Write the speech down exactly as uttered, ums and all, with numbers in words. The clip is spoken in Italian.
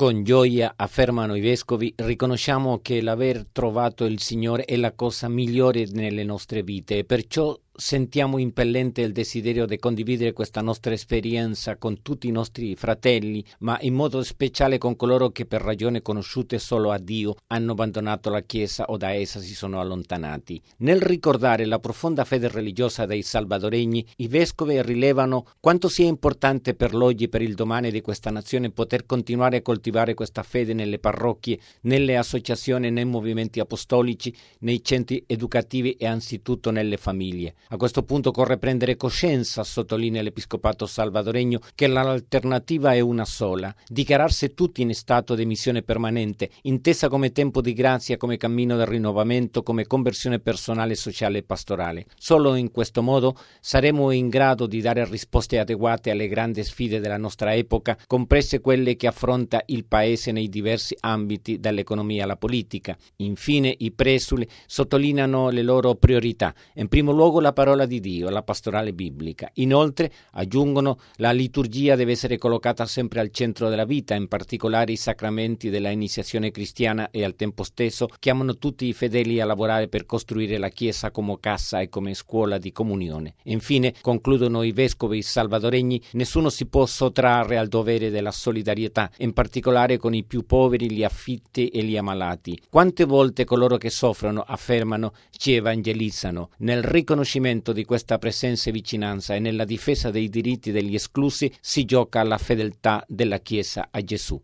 Con gioia, affermano i vescovi, riconosciamo che l'aver trovato il Signore è la cosa migliore nelle nostre vite e perciò sentiamo impellente il desiderio di condividere questa nostra esperienza con tutti i nostri fratelli, ma in modo speciale con coloro che per ragioni conosciute solo a Dio hanno abbandonato la Chiesa o da essa si sono allontanati. Nel ricordare la profonda fede religiosa dei salvadoregni, i vescovi rilevano quanto sia importante per l'oggi e per il domani di questa nazione poter continuare a coltivare questa fede nelle parrocchie, nelle associazioni, nei movimenti apostolici, nei centri educativi e anzitutto nelle famiglie. A questo punto occorre prendere coscienza, sottolinea l'Episcopato salvadoregno, che l'alternativa è una sola: dichiararsi tutti in stato di missione permanente, intesa come tempo di grazia, come cammino del rinnovamento, come conversione personale, sociale e pastorale. Solo in questo modo saremo in grado di dare risposte adeguate alle grandi sfide della nostra epoca, comprese quelle che affronta il Paese nei diversi ambiti, dall'economia alla politica. Infine, i presuli sottolineano le loro priorità. In primo luogo la parola di Dio, la pastorale biblica. Inoltre, aggiungono, la liturgia deve essere collocata sempre al centro della vita, in particolare i sacramenti della iniziazione cristiana, e al tempo stesso chiamano tutti i fedeli a lavorare per costruire la Chiesa come casa e come scuola di comunione. Infine, concludono i vescovi salvadoregni, nessuno si può sottrarre al dovere della solidarietà, in particolare con i più poveri, gli afflitti e gli ammalati. Quante volte coloro che soffrono, affermano, ci evangelizzano. Nel riconoscimento di questa presenza e vicinanza e nella difesa dei diritti degli esclusi si gioca la fedeltà della Chiesa a Gesù.